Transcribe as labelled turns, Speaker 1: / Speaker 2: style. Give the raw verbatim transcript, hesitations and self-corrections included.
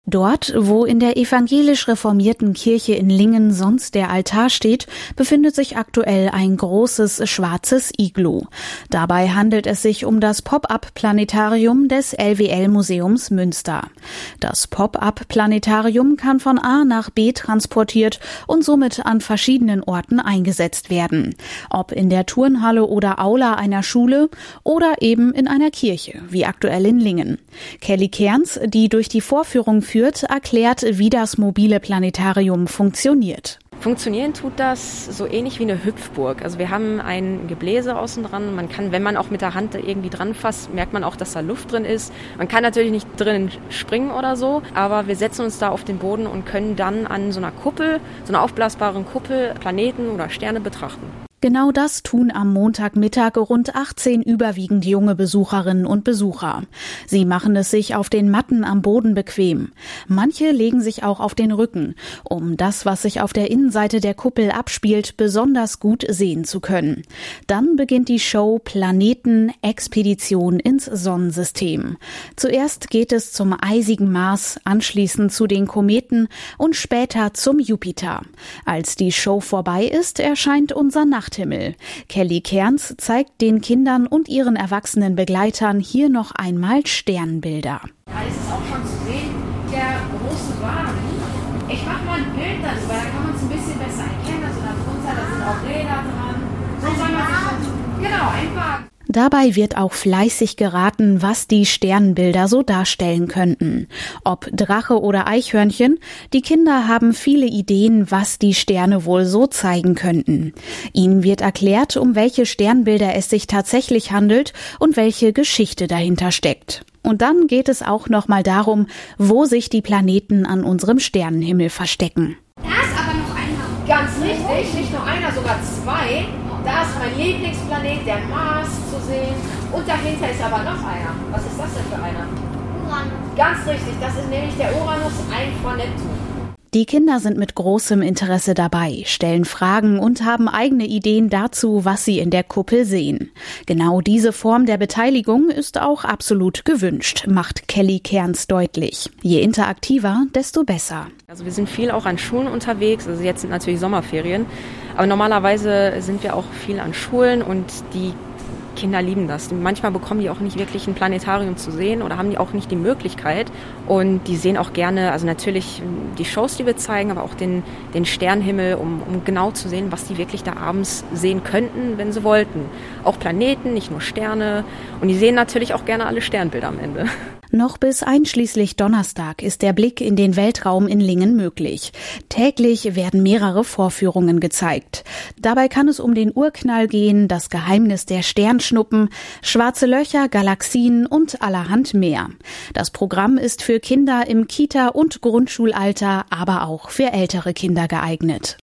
Speaker 1: Dort, wo in der evangelisch-reformierten Kirche in Lingen sonst der Altar steht, befindet sich aktuell ein großes schwarzes Iglu. Dabei handelt es sich um das Pop-up-Planetarium des L W L-Museums Münster. Das Pop-up-Planetarium kann von A nach B transportiert und somit an verschiedenen Orten eingesetzt werden. Ob in der Turnhalle oder Aula einer Schule oder eben in einer Kirche, wie aktuell in Lingen. Kelly Kerns, die durch die Vorführung führt, erklärt, wie das mobile Planetarium funktioniert.
Speaker 2: Funktionieren tut das so ähnlich wie eine Hüpfburg. Also wir haben ein Gebläse außen dran. Man kann, wenn man auch mit der Hand irgendwie dran fasst, merkt man auch, dass da Luft drin ist. Man kann natürlich nicht drinnen springen oder so, aber wir setzen uns da auf den Boden und können dann an so einer Kuppel, so einer aufblasbaren Kuppel, Planeten oder Sterne betrachten.
Speaker 1: Genau das tun am Montagmittag rund achtzehn überwiegend junge Besucherinnen und Besucher. Sie machen es sich auf den Matten am Boden bequem. Manche legen sich auch auf den Rücken, um das, was sich auf der Innenseite der Kuppel abspielt, besonders gut sehen zu können. Dann beginnt die Show Planeten Expedition ins Sonnensystem. Zuerst geht es zum eisigen Mars, anschließend zu den Kometen und später zum Jupiter. Als die Show vorbei ist, erscheint unser Nachthimmel. Kelly Kerns zeigt den Kindern und ihren erwachsenen Begleitern hier noch einmal Sternbilder.
Speaker 3: Da ist es auch schon zu sehen, der große Wagen. Ich mache mal ein Bild darüber, da kann man es ein bisschen besser erkennen. Also darunter, da sind auch Räder dran. So soll man sich das, genau, ein Wagen.
Speaker 1: Dabei wird auch fleißig geraten, was die Sternbilder so darstellen könnten. Ob Drache oder Eichhörnchen, die Kinder haben viele Ideen, was die Sterne wohl so zeigen könnten. Ihnen wird erklärt, um welche Sternbilder es sich tatsächlich handelt und welche Geschichte dahinter steckt. Und dann geht es auch nochmal darum, wo sich die Planeten an unserem Sternenhimmel verstecken.
Speaker 3: Da ist aber noch einer. Ganz richtig, nicht nur einer, sogar zwei. Da ist mein Lieblingsplanet, der Mars, zu sehen. Und dahinter ist aber noch einer. Was ist das denn für einer? Uranus. Ganz richtig, das ist nämlich der Uranus, ein von Neptun.
Speaker 1: Die Kinder sind mit großem Interesse dabei, stellen Fragen und haben eigene Ideen dazu, was sie in der Kuppel sehen. Genau diese Form der Beteiligung ist auch absolut gewünscht, macht Kelly Kerns deutlich. Je interaktiver, desto besser.
Speaker 2: Also wir sind viel auch an Schulen unterwegs, also jetzt sind natürlich Sommerferien, aber normalerweise sind wir auch viel an Schulen und die Kinder lieben das. Manchmal bekommen die auch nicht wirklich ein Planetarium zu sehen oder haben die auch nicht die Möglichkeit. Und die sehen auch gerne, also natürlich die Shows, die wir zeigen, aber auch den, den Sternenhimmel, um, um genau zu sehen, was die wirklich da abends sehen könnten, wenn sie wollten. Auch Planeten, nicht nur Sterne. Und die sehen natürlich auch gerne alle Sternbilder am Ende.
Speaker 1: Noch bis einschließlich Donnerstag ist der Blick in den Weltraum in Lingen möglich. Täglich werden mehrere Vorführungen gezeigt. Dabei kann es um den Urknall gehen, das Geheimnis der Sternschnuppen, schwarze Löcher, Galaxien und allerhand mehr. Das Programm ist für Kinder im Kita- und Grundschulalter, aber auch für ältere Kinder geeignet.